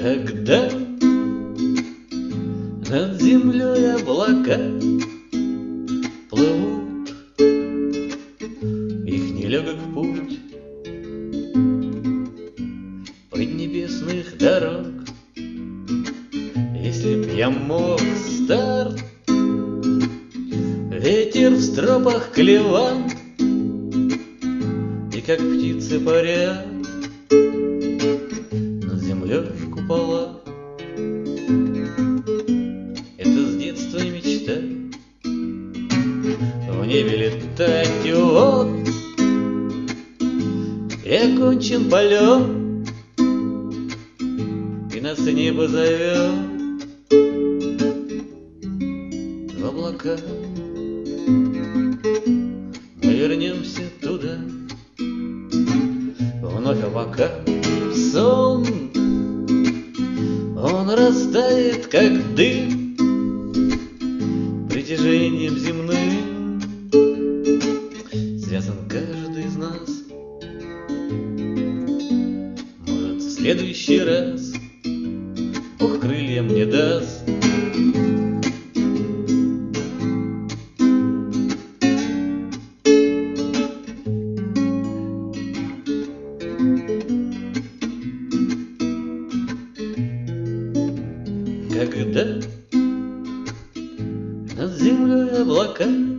Когда над землей облака плывут, их нелегок путь поднебесных дорог. Если б я мог старт, ветер в стропах клевал, и как птицы парят над землей в купола. Это с детства мечта в небе летать, и вот и окончен полет, и нас небо зовет в облака. Мы вернемся туда вновь, а пока сон он растает, как дым, притяжением земным связан каждый из нас. Может, в следующий раз Бог крылья мне даст. Когда над землей облака